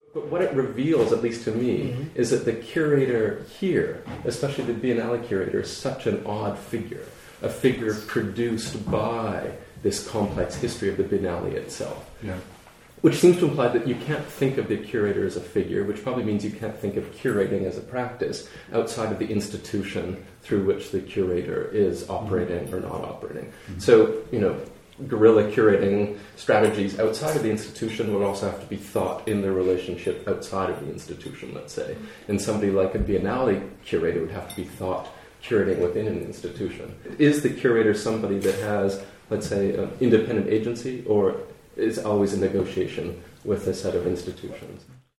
But what it reveals, at least to me, is that the curator here, especially the Biennale curator, is such an odd figure. A figure produced by this complex history of the Biennale itself. Yeah. Which seems to imply that you can't think of the curator as a figure, which probably means you can't think of curating as a practice outside of the institution through which the curator is operating or not operating. So, guerrilla curating strategies outside of the institution would also have to be thought in their relationship outside of the institution, let's say. And somebody like a Biennale curator would have to be thought curating within an institution. Is the curator somebody that has, let's say, an independent agency, or is always in negotiation with a set of institutions?